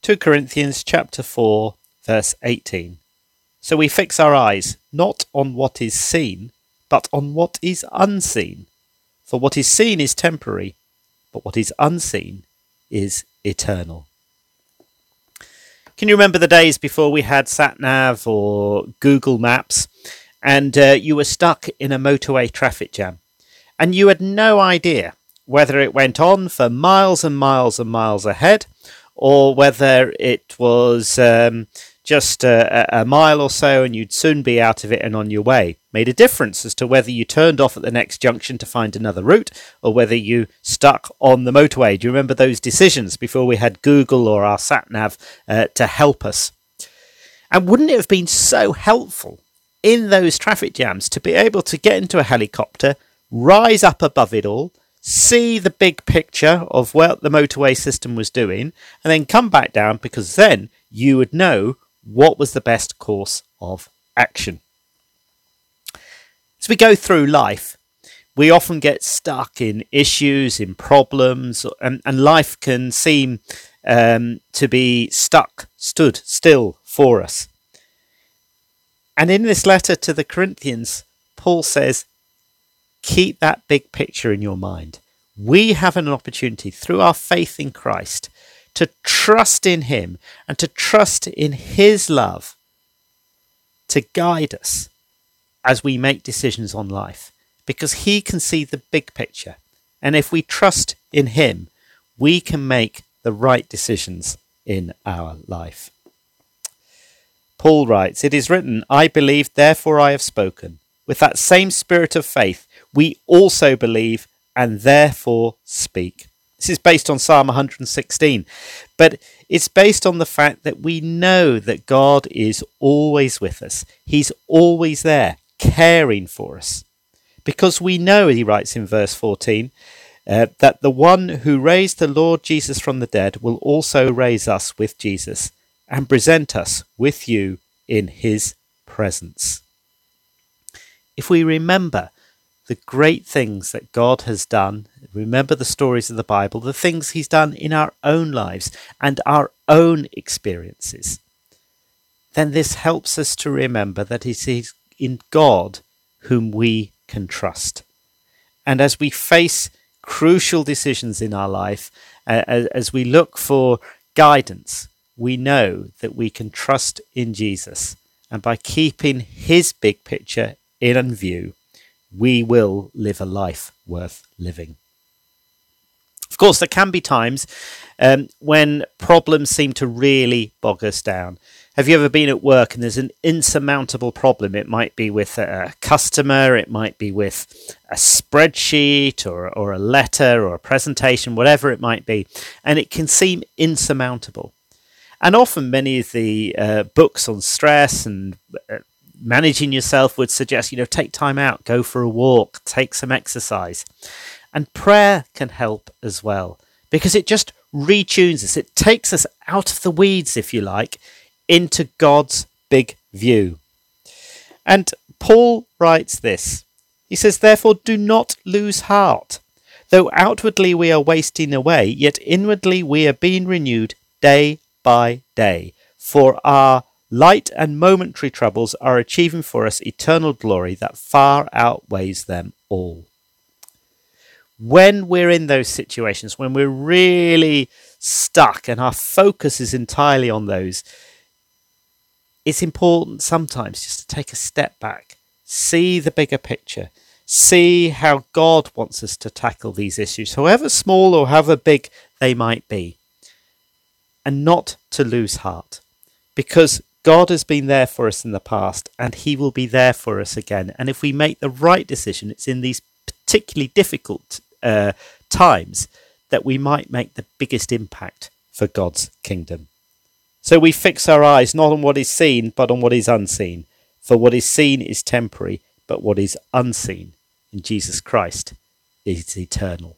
2 Corinthians chapter 4, verse 18. So we fix our eyes not on what is seen, but on what is unseen. For what is seen is temporary, but what is unseen is eternal. Can you remember the days before we had SatNav or Google Maps and you were stuck in a motorway traffic jam and you had no idea whether it went on for miles and miles and miles ahead or whether it was just a mile or so and you'd soon be out of it and on your way? Made a difference as to whether you turned off at the next junction to find another route or whether you stuck on the motorway. Do you remember those decisions before we had Google or our SatNav to help us? And wouldn't it have been so helpful in those traffic jams to be able to get into a helicopter, rise up above it all, see the big picture of what the motorway system was doing, and then come back down, because then you would know what was the best course of action. As we go through life, we often get stuck in issues, in problems, and life can seem to be stood still for us. And in this letter to the Corinthians, Paul says, keep that big picture in your mind. We have an opportunity through our faith in Christ to trust in him and to trust in his love to guide us as we make decisions on life, because he can see the big picture. And if we trust in him, we can make the right decisions in our life. Paul writes, "It is written, I believe, therefore I have spoken. With that same spirit of faith, we also believe and therefore speak." This is based on Psalm 116, but it's based on the fact that we know that God is always with us. He's always there, caring for us. Because we know, he writes in verse 14, that the one who raised the Lord Jesus from the dead will also raise us with Jesus and present us with you in his presence. If we remember the great things that God has done, remember the stories of the Bible, the things he's done in our own lives and our own experiences, then this helps us to remember that it is in God whom we can trust. And as we face crucial decisions in our life, as we look for guidance, we know that we can trust in Jesus. And by keeping his big picture in view, we will live a life worth living. Of course, there can be times when problems seem to really bog us down. Have you ever been at work and there's an insurmountable problem? It might be with a customer, it might be with a spreadsheet or a letter or a presentation, whatever it might be, and it can seem insurmountable. And often many of the books on stress and managing yourself would suggest, take time out, go for a walk, take some exercise. And prayer can help as well, because it just retunes us. It takes us out of the weeds, if you like, into God's big view. And Paul writes this. He says, "Therefore do not lose heart. Though outwardly we are wasting away, yet inwardly we are being renewed day by day. For our light and momentary troubles are achieving for us eternal glory that far outweighs them all." When we're in those situations, when we're really stuck and our focus is entirely on those, it's important sometimes just to take a step back, see the bigger picture, see how God wants us to tackle these issues, however small or however big they might be, and not to lose heart, because God has been there for us in the past and he will be there for us again. And if we make the right decision, it's in these particularly difficult times that we might make the biggest impact for God's kingdom. So we fix our eyes not on what is seen, but on what is unseen. For what is seen is temporary, but what is unseen in Jesus Christ is eternal.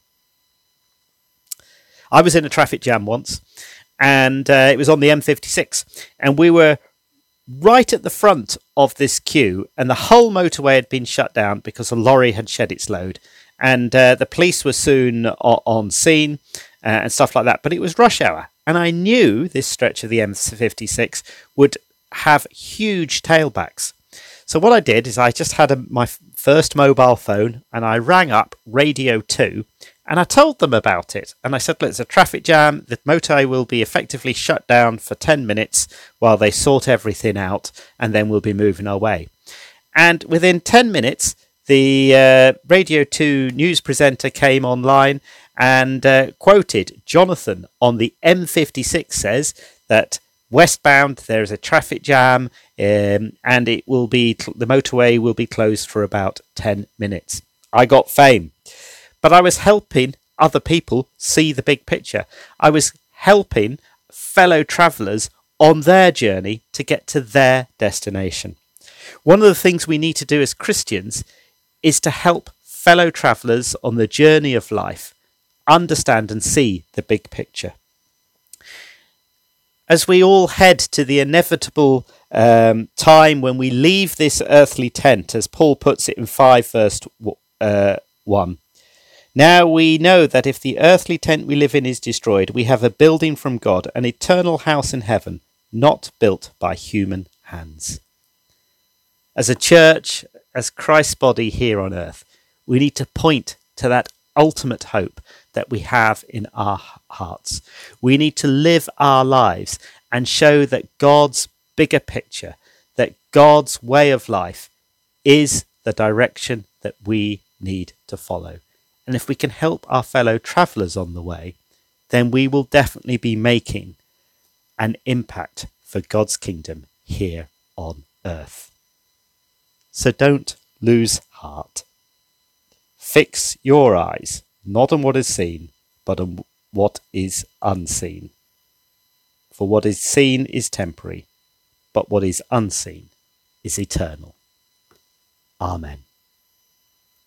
I was in a traffic jam once, and it was on the M56, and we were right at the front of this queue, and the whole motorway had been shut down because a lorry had shed its load. And the police were soon on scene and stuff like that. But it was rush hour. And I knew this stretch of the M56 would have huge tailbacks. So what I did is I just had my first mobile phone and I rang up Radio 2 and I told them about it. And I said, look, there's a traffic jam. The motorway will be effectively shut down for 10 minutes while they sort everything out, and then we'll be moving our way. And within 10 minutes, the Radio 2 news presenter came online and quoted Jonathan on the M56 says that westbound there is a traffic jam and it will be the motorway will be closed for about 10 minutes. I got fame, but I was helping other people see the big picture. I was helping fellow travellers on their journey to get to their destination. One of the things we need to do as Christians is to help fellow travellers on the journey of life understand and see the big picture. As we all head to the inevitable time when we leave this earthly tent, as Paul puts it in 5 verse 1, now we know that if the earthly tent we live in is destroyed, we have a building from God, an eternal house in heaven, not built by human hands. As a church, as Christ's body here on earth, we need to point to that ultimate hope that we have in our hearts. We need to live our lives and show that God's bigger picture, that God's way of life is the direction that we need to follow. And if we can help our fellow travellers on the way, then we will definitely be making an impact for God's kingdom here on earth. So don't lose heart. Fix your eyes, not on what is seen, but on what is unseen. For what is seen is temporary, but what is unseen is eternal. Amen.